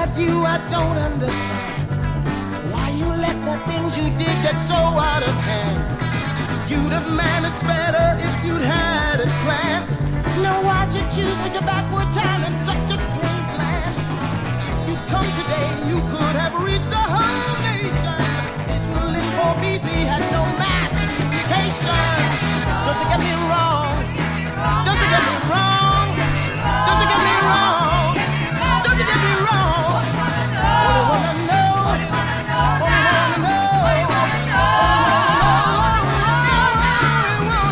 with you, I don't understand why you let the things you did get so out of hand. You'd have managed better if you'd had it planned. Now why'd you choose such a backward